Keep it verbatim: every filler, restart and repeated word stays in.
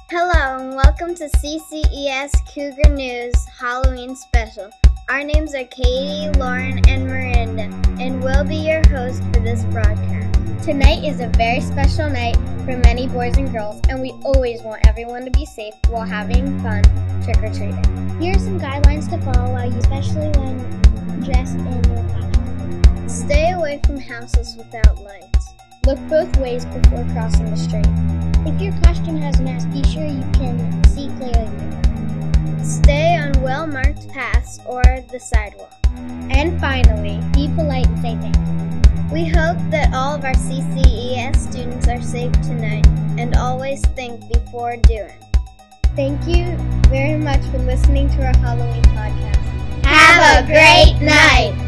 Hello and welcome to C C E S Cougar News Halloween Special. Our names are Katie, Lauren, and Miranda, and we'll be your host for this broadcast. Tonight is a very special night for many boys and girls, and we always want everyone to be safe while having fun trick-or-treating. Here are some guidelines to follow while you, especially when dressed in your costume. Stay away from houses without lights. Look both ways before crossing the street. If your costume has a mask, be sure you can see clearly. Stay on well-marked paths or the sidewalk. And finally, be polite and say thank you. We hope that all of our C C E S students are safe tonight and always think before doing. Thank you very much for listening to our Halloween podcast. Have a great night!